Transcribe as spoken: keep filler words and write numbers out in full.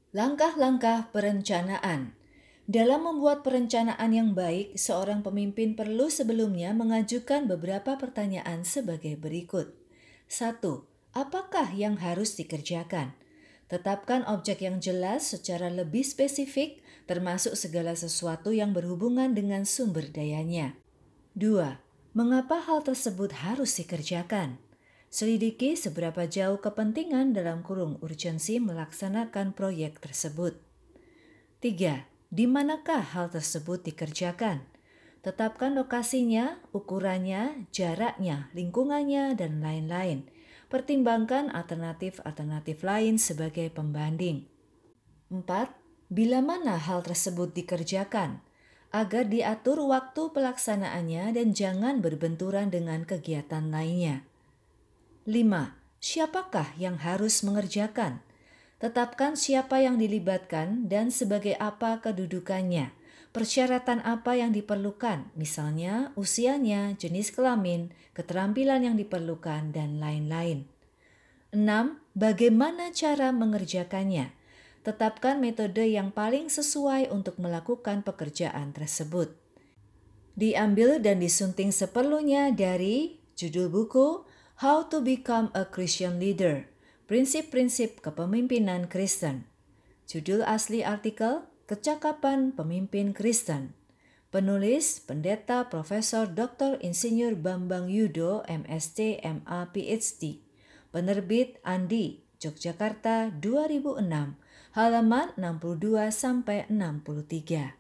Langkah-langkah perencanaan. Dalam membuat perencanaan yang baik, seorang pemimpin perlu sebelumnya mengajukan beberapa pertanyaan sebagai berikut. Satu. Apakah yang harus dikerjakan? Tetapkan objek yang jelas secara lebih spesifik, termasuk segala sesuatu yang berhubungan dengan sumber dayanya. Dua. Mengapa hal tersebut harus dikerjakan? Selidiki seberapa jauh kepentingan dalam kurung urgensi melaksanakan proyek tersebut. Tiga. Di manakah hal tersebut dikerjakan? Tetapkan lokasinya, ukurannya, jaraknya, lingkungannya, dan lain-lain. Pertimbangkan alternatif-alternatif lain sebagai pembanding. Empat. Bila mana hal tersebut dikerjakan? Agar diatur waktu pelaksanaannya dan jangan berbenturan dengan kegiatan lainnya. Lima. Siapakah yang harus mengerjakan? Tetapkan siapa yang dilibatkan dan sebagai apa kedudukannya. Persyaratan apa yang diperlukan, misalnya usianya, jenis kelamin, keterampilan yang diperlukan, dan lain-lain. Enam. Bagaimana cara mengerjakannya? Tetapkan metode yang paling sesuai untuk melakukan pekerjaan tersebut. Diambil dan disunting seperlunya dari judul buku How to Become a Christian Leader, Prinsip-prinsip Kepemimpinan Kristen. Judul asli artikel Kecakapan Pemimpin Kristen. Penulis Pendeta Profesor Doktor Insinyur Bambang Yudo, M S C, M A, P H D. Penerbit Andi, Yogyakarta dua ribu enam, halaman enam puluh dua sampai enam puluh tiga.